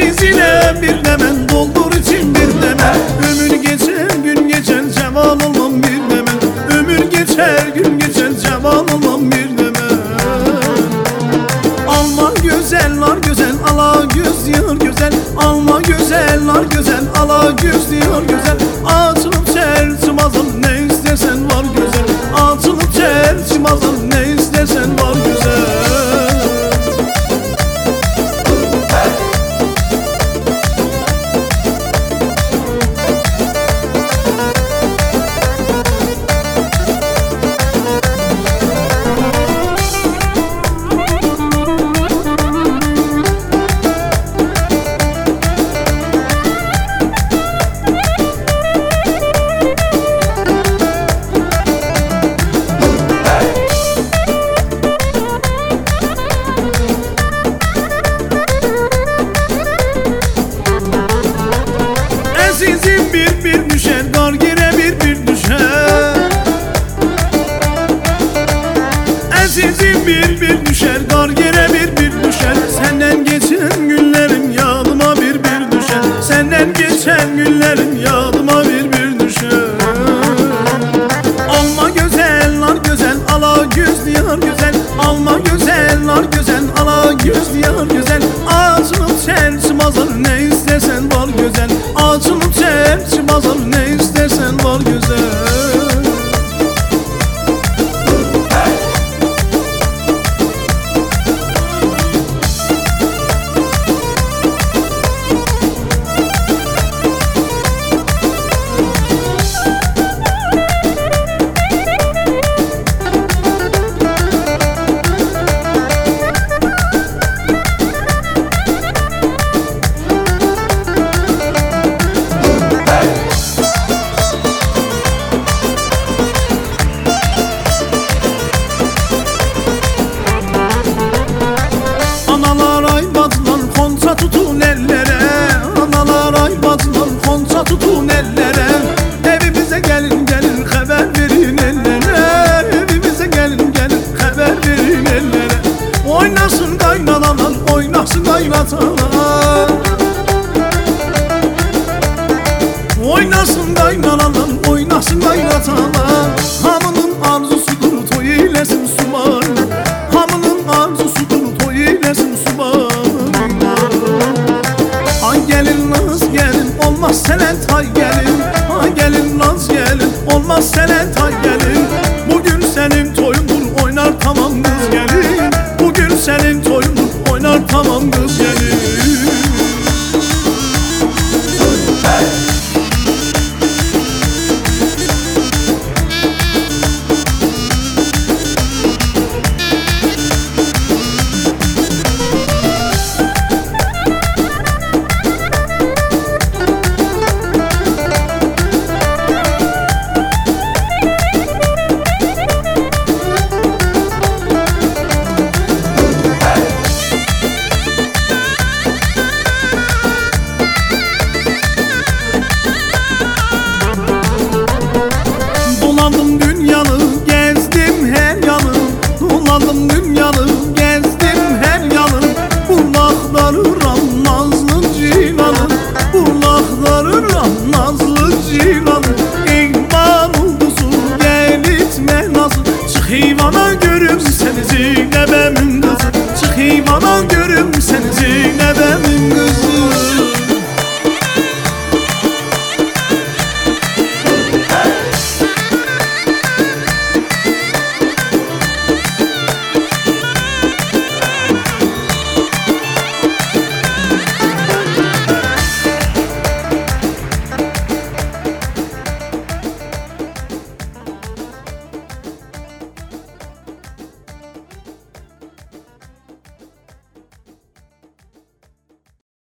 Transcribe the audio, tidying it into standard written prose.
Ezizine bir demen doldur için bir demen. Ömür geçer gün geçer ceval olmam bir demen. Ömür geçer gün geçer ceval olmam bir demen. Alma güzeller güzel ala göz diyor güzel. Alma güzeller güzel ala göz diyor güzel. Açılıp çerçim azam ne istersen var güzel. Açılıp çerçim azam ne istersen var güzel. Azizim bir düşer, dar gire bir düşer. Azizim bir düşer, dar gire bir düşer. Senden geçen günlerim yadıma bir düşer. Senden geçen günlerim yadıma bir düşer. Alma güzeller güzel, ala göz diyar güzel. Alma güzeller güzel, ala göz diyar güzel. Açılıp çerçim azar ne istersen var güzel. Açılıp çerçim azar ne istersen var güzel. Tutun ellere, analar ay bacılar konça tutun ellere. Evimize gelin gelin haber verin ellere. Evimize gelin gelin haber verin ellere. Oynasın kaynanalar, oynasın kaynatalar. Oynasın kaynanalar, oynasın kaynatalar. Hamının arzusudur toy eylesin